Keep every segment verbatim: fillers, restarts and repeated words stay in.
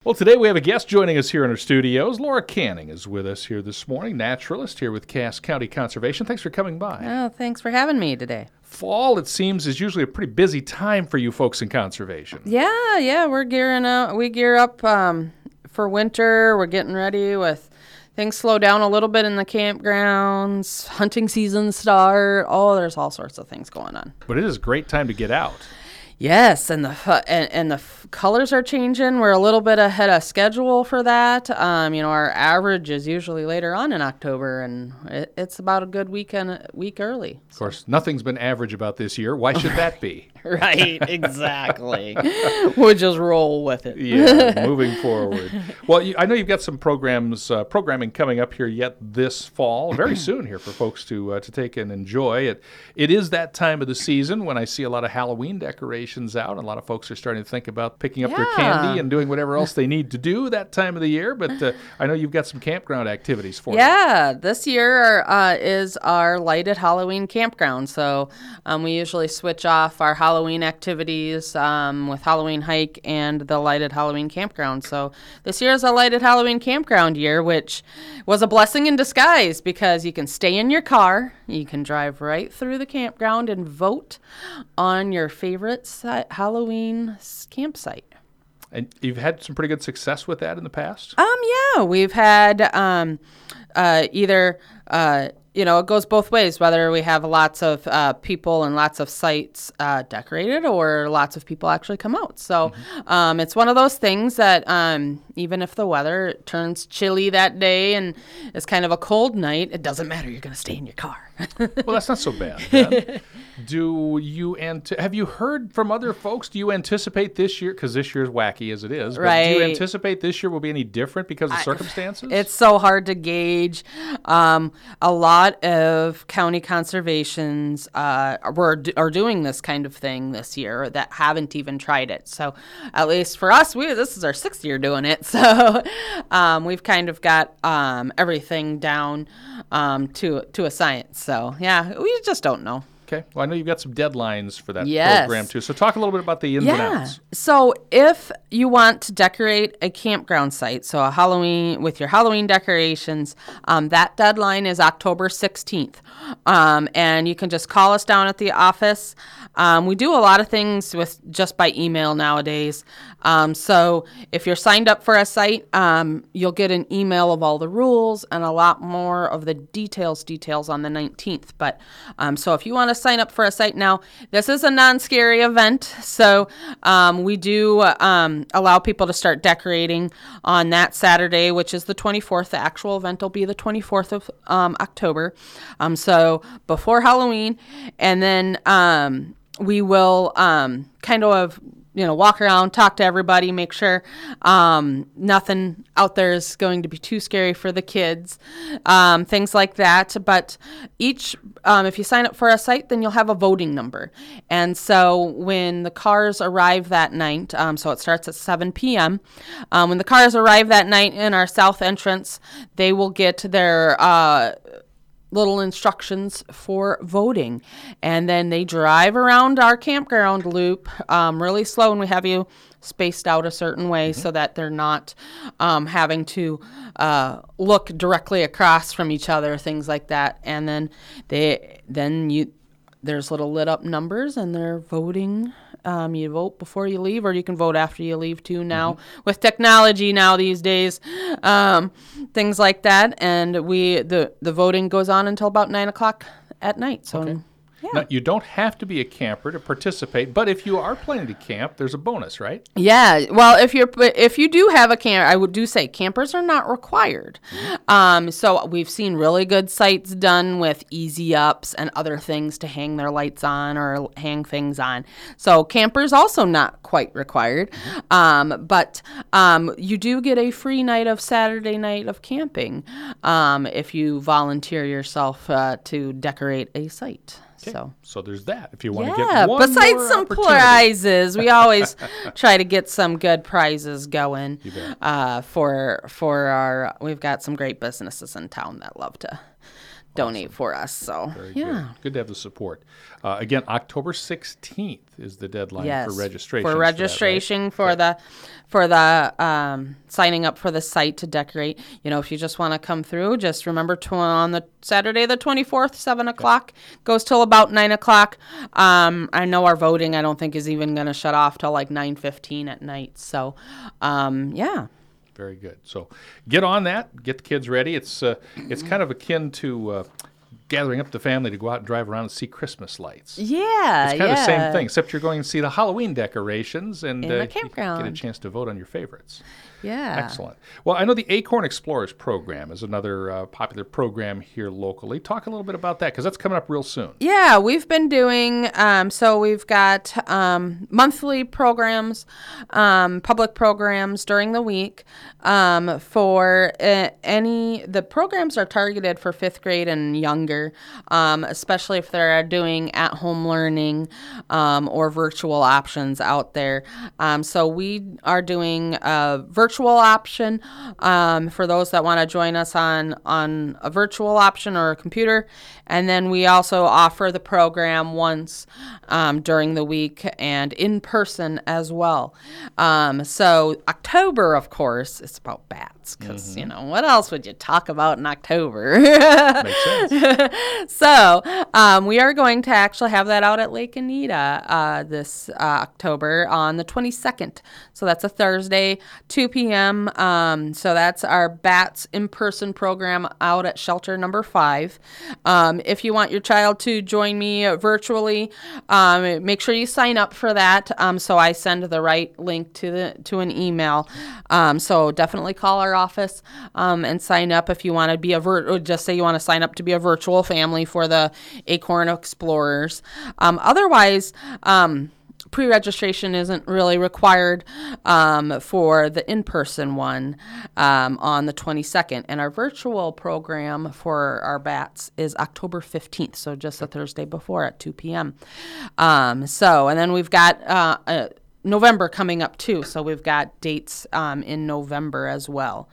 Well, today we have a guest joining us here in our studios. Laura Canning is with us here this morning, naturalist here with Cass County Conservation. Thanks for coming by. Oh, thanks for having me today. Fall, it seems, is usually a pretty busy time for you folks in conservation. Yeah, yeah, we're gearing up. We gear up um, for winter. We're getting ready with things slow down a little bit in the campgrounds. Hunting season start. Oh, there's all sorts of things going on. But it is a great time to get out. Yes, and the and, and the f- colors are changing. We're a little bit ahead of schedule for that. Um, you know, our average is usually later on in October, and it, it's about a good weekend, a week early. Of course, nothing's been average about this year. Why should that be? Right, exactly. We'll just roll with it. Yeah, moving forward. Well, you, I know you've got some programs, uh, programming coming up here yet this fall, very soon here for folks to uh, to take and enjoy. It it is that time of the season when I see a lot of Halloween decorations out, and a lot of folks are starting to think about picking up Yeah. their candy and doing whatever else they need to do that time of the year. But uh, I know you've got some campground activities for them. Yeah, this year uh, is our lighted Halloween campground. So um, we usually switch off our Halloween activities um, with Halloween hike and the lighted Halloween campground. So this year is a lighted Halloween campground year, which was a blessing in disguise because you can stay in your car, you can drive right through the campground and vote on your favorite si- Halloween s- campsite. And you've had some pretty good success with that in the past? Um, yeah, we've had um, uh, either, uh, you know, it goes both ways, whether we have lots of uh, people and lots of sites uh, decorated or lots of people actually come out. So mm-hmm. um, it's one of those things that um, even if the weather turns chilly that day and it's kind of a cold night, it doesn't matter. You're going to stay in your car. Well, that's not so bad, then. Do you ant- have you heard from other folks? Do you anticipate this year, because this year is wacky as it is, but right. do you anticipate this year will be any different because of I, circumstances? It's so hard to gauge. Um, a lot of county conservations uh, were are doing this kind of thing this year that haven't even tried it. So at least for us, we this is our sixth year doing it. So um, we've kind of got um, everything down um, to to a science. So yeah, we just don't know. Okay. Well, I know you've got some deadlines for that yes. program, too. So talk a little bit about the ins yeah. and outs. So if you want to decorate a campground site, so a Halloween, with your Halloween decorations, um, that deadline is October sixteenth. Um, and you can just call us down at the office. Um, we do a lot of things with just by email nowadays. Um, so if you're signed up for a site, um, you'll get an email of all the rules and a lot more of the details, details on the nineteenth. But um, so if you want to sign up for a site now, this is a non-scary event. So um, we do um, allow people to start decorating on that Saturday, which is the twenty-fourth. The actual event will be the twenty-fourth of um, October. Um, so before Halloween. And then um, we will um, kind of you know, walk around, talk to everybody, make sure um, nothing out there is going to be too scary for the kids, um, things like that. But each, um, if you sign up for a site, then you'll have a voting number. And so when the cars arrive that night, um, so it starts at seven p.m., um, when the cars arrive that night in our south entrance, they will get their uh little instructions for voting. And then they drive around our campground loop um, really slow, and we have you spaced out a certain way mm-hmm. so that they're not um, having to uh, look directly across from each other, things like that. And then they then you there's little lit up numbers, and they're voting. Um, you vote before you leave, or you can vote after you leave too now. Mm-hmm. With technology now these days, um, things like that. And we the, the voting goes on until about nine o'clock at night. So okay. Yeah. Now, you don't have to be a camper to participate, but if you are planning to camp, there's a bonus, right? Yeah. Well, if you're if you do have a camper, I would do say campers are not required. Mm-hmm. Um, so we've seen really good sites done with easy ups and other things to hang their lights on or hang things on. So campers also not quite required. Mm-hmm. Um, but um, you do get a free night of Saturday night of camping um, if you volunteer yourself uh, to decorate a site. Okay. So, so there's that. If you want to yeah, get one besides more some prizes, we always try to get some good prizes going. You bet. Uh, for for our, we've got some great businesses in town that love to donate Awesome. for us. So, Very yeah. good. Good to have the support. Uh, again, October sixteenth is the deadline Yes. for registration. For registration for, that, right? for the for the um, signing up for the site to decorate. You know, if you just want to come through, just remember to on the Saturday the twenty-fourth, seven o'clock, goes till about nine o'clock. Um, I know our voting, I don't think, is even going to shut off till like nine fifteen at night. So, um, yeah. Very good. So get on that. Get the kids ready. It's uh, it's kind of akin to uh, gathering up the family to go out and drive around and see Christmas lights. Yeah, It's kind yeah. of the same thing, except you're going to see the Halloween decorations and In uh, the you campground. get a chance to vote on your favorites. Yeah. Excellent. Well, I know the Acorn Explorers program is another uh, popular program here locally. Talk a little bit about that because that's coming up real soon. Yeah, we've been doing, um, so we've got um, monthly programs, um, public programs during the week um, for uh, any, the programs are targeted for fifth grade and younger, um, especially if they're doing at-home learning um, or virtual options out there. Um, so we are doing a virtual option um, for those that want to join us on, on a virtual option or a computer. And then we also offer the program once um, during the week and in person as well. Um, so October, of course, it's about bats because, mm-hmm. you know, what else would you talk about in October? Makes sense. So um, we are going to actually have that out at Lake Anita uh, this uh, October on the twenty-second. So that's a Thursday, two p.m. Um, so that's our BATS in-person program out at shelter number five. Um, if you want your child to join me virtually, um, make sure you sign up for that. Um, so I send the right link to the to an email. Um, so definitely call our office um, and sign up if you want to be a vir- just say you want to sign up to be a virtual family for the Acorn Explorers. Um, otherwise, um, pre-registration isn't really required um, for the in-person one um, on the twenty-second. And our virtual program for our BATS is October fifteenth, so just the Thursday before at two p.m. Um, so, and then we've got uh, uh, November coming up too, so we've got dates um, in November as well.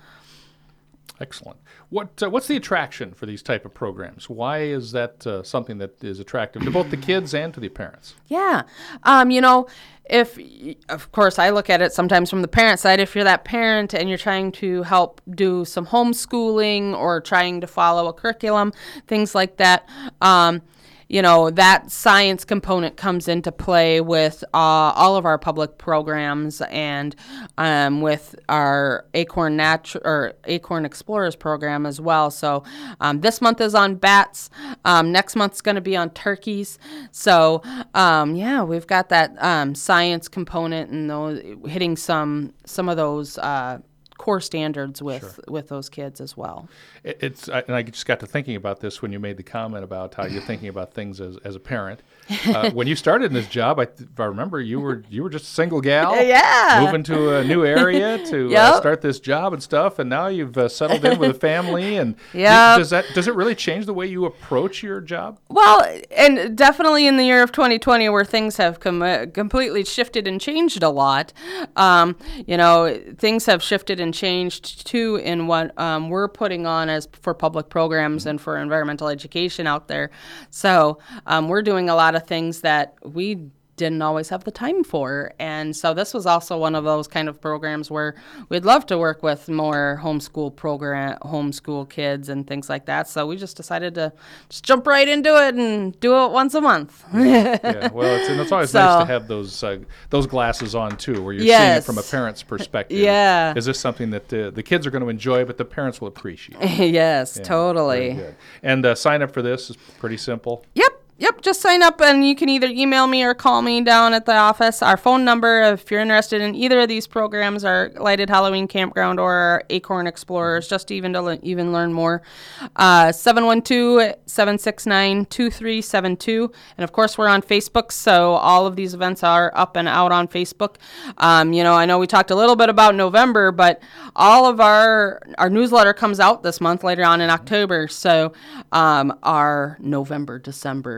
Excellent. What uh, what's the attraction for these type of programs? Why is that uh, something that is attractive to both the kids and to the parents? Yeah. Um, you know, if, of course, I look at it sometimes from the parent side. If you're that parent and you're trying to help do some homeschooling or trying to follow a curriculum, things like that, um, you know, that science component comes into play with uh, all of our public programs and um, with our Acorn Natu- or Acorn Explorers program as well. So um, this month is on bats. Um, next month's going to be on turkeys. So um, yeah, we've got that um, science component and those, hitting some some of those uh, core standards with sure. with those kids as well. It, it's and I just got to thinking about this when you made the comment about how you're thinking about things as, as a parent. Uh, when you started in this job, I, if I remember, you were you were just a single gal, yeah, moving to a new area to yep. uh, start this job and stuff, and now you've uh, settled in with a family. And yep. does that does it really change the way you approach your job? Well, and definitely in the year of twenty twenty, where things have com- uh, completely shifted and changed a lot. Um, you know, things have shifted and changed too in what um, we're putting on as for public programs mm-hmm. and for environmental education out there. So um, we're doing a lot of things that we didn't always have the time for. And so this was also one of those kind of programs where we'd love to work with more homeschool program, homeschool kids and things like that. So we just decided to just jump right into it and do it once a month. yeah, yeah. Well, it's, and it's always so, nice to have those uh, those glasses on too, where you're yes. seeing it from a parent's perspective. Yeah. Is this something that uh, the kids are going to enjoy, but the parents will appreciate? yes, yeah, totally. Very good. And uh, sign up for this is pretty simple. Yep. Yep, just sign up and you can either email me or call me down at the office. Our phone number, if you're interested in either of these programs, our Lighted Halloween Campground or our Acorn Explorers, just even to le- even learn more, uh, seven one two, seven six nine, two three seven two. And of course, we're on Facebook, so all of these events are up and out on Facebook. Um, you know, I know we talked a little bit about November, but all of our, our newsletter comes out this month later on in October. So um, our November, December,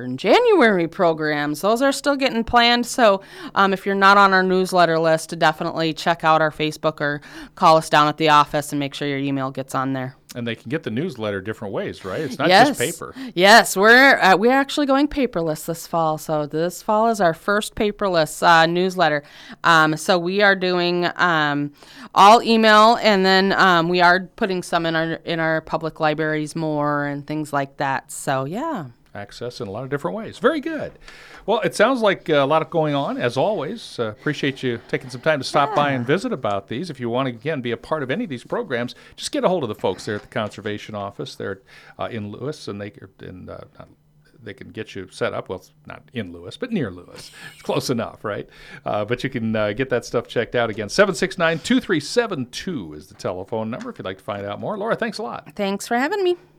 and January programs. Those are still getting planned. So um, if you're not on our newsletter list, definitely check out our Facebook or call us down at the office and make sure your email gets on there. And they can get the newsletter different ways, right? It's not yes. just paper. Yes, we're uh, we're actually going paperless this fall. So this fall is our first paperless uh, newsletter. Um, so we are doing um, all email, and then um, we are putting some in our in our public libraries more and things like that. So yeah. Access in a lot of different ways. Very good. Well, it sounds like uh, a lot of going on, as always. Uh, appreciate you taking some time to stop yeah. by and visit about these. If you want to, again, be a part of any of these programs, just get a hold of the folks there at the Conservation Office. They're uh, in Lewis, and they, in, uh, they can get you set up. Well, it's not in Lewis, but near Lewis. It's close enough, right? Uh, but you can uh, get that stuff checked out again. seven six nine, two three seven two is the telephone number if you'd like to find out more. Laura, thanks a lot. Thanks for having me.